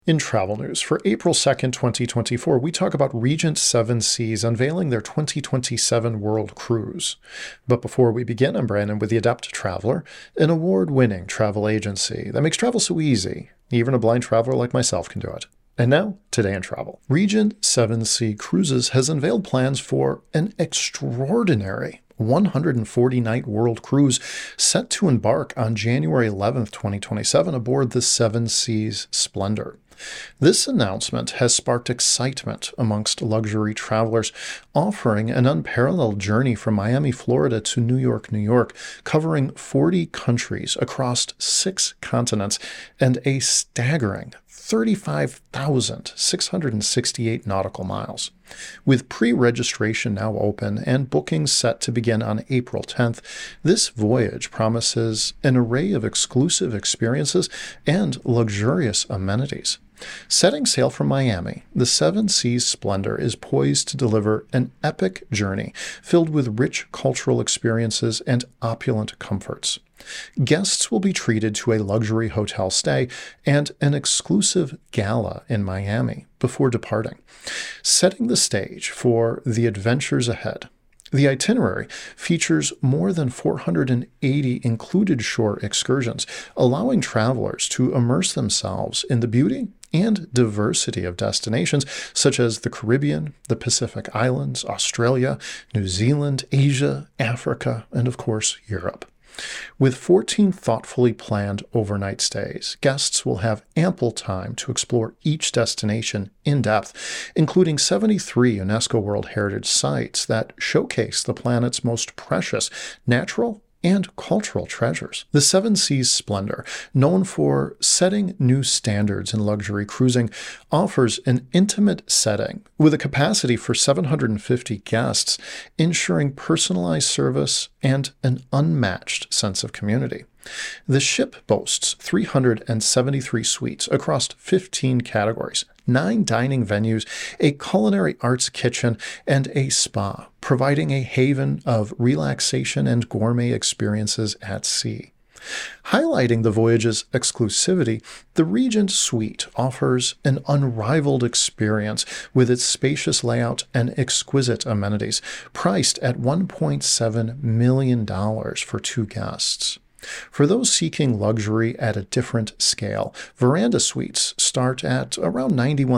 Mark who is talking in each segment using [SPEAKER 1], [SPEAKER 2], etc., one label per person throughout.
[SPEAKER 1] In travel news for April 2nd, 2024, we talk about Regent Seven Seas unveiling their 2027 World Cruise. But before we begin, I'm Brandon with The Adept Traveler, an award-winning travel agency that makes travel so easy, even a blind traveler like myself can do it. And now, today in travel. Regent Seven Seas Cruises has unveiled plans for an extraordinary 140-night world cruise set to embark on January 11th, 2027 aboard the Seven Seas Splendor. This announcement has sparked excitement amongst luxury travelers, offering an unparalleled journey from Miami, Florida to New York, New York, covering 40 countries across 6 continents and a staggering 35,668 nautical miles. With pre-registration now open and bookings set to begin on April 10th, this voyage promises an array of exclusive experiences and luxurious amenities. Setting sail from Miami, the Seven Seas Splendor is poised to deliver an epic journey filled with rich cultural experiences and opulent comforts. Guests will be treated to a luxury hotel stay and an exclusive gala in Miami before departing, setting the stage for the adventures ahead. The itinerary features more than 480 included shore excursions, allowing travelers to immerse themselves in the beauty and diversity of destinations such as the Caribbean, the Pacific Islands, Australia, New Zealand, Asia, Africa, and of course, Europe. With 14 thoughtfully planned overnight stays, guests will have ample time to explore each destination in depth, including 73 UNESCO World Heritage sites that showcase the planet's most precious natural and cultural treasures. The Seven Seas Splendor, known for setting new standards in luxury cruising, offers an intimate setting with a capacity for 750 guests, ensuring personalized service and an unmatched sense of community. The ship boasts 373 suites across 15 categories, 9 dining venues, a culinary arts kitchen, and a spa, providing a haven of relaxation and gourmet experiences at sea. Highlighting the voyage's exclusivity, the Regent Suite offers an unrivaled experience with its spacious layout and exquisite amenities, priced at $1.7 million for 2 guests. For those seeking luxury at a different scale, Veranda Suites start at around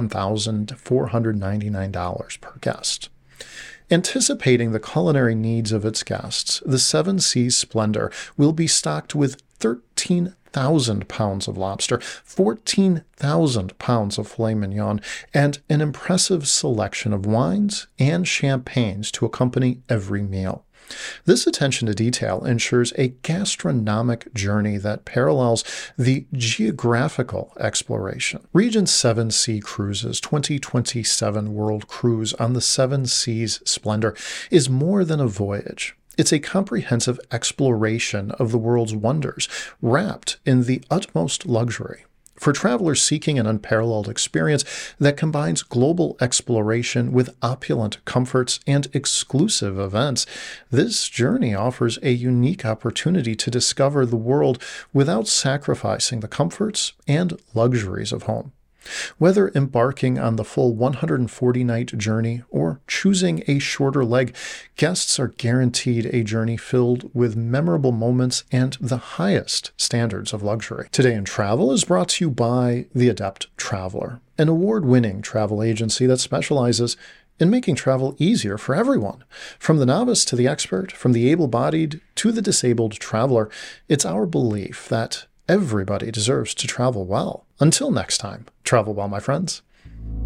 [SPEAKER 1] $91,499 per guest. Anticipating the culinary needs of its guests, the Seven Seas Splendor will be stocked with 13,000 pounds of lobster, 14,000 pounds of filet mignon, and an impressive selection of wines and champagnes to accompany every meal. This attention to detail ensures a gastronomic journey that parallels the geographical exploration. Regent Seven Seas Cruises' 2027 World Cruise on the Seven Seas Splendor is more than a voyage. It's a comprehensive exploration of the world's wonders, wrapped in the utmost luxury. For travelers seeking an unparalleled experience that combines global exploration with opulent comforts and exclusive events, this journey offers a unique opportunity to discover the world without sacrificing the comforts and luxuries of home. Whether embarking on the full 140-night journey or choosing a shorter leg, guests are guaranteed a journey filled with memorable moments and the highest standards of luxury. Today in Travel is brought to you by The Adept Traveler, an award-winning travel agency that specializes in making travel easier for everyone. From the novice to the expert, from the able-bodied to the disabled traveler, it's our belief that everybody deserves to travel well. Until next time, travel well, my friends.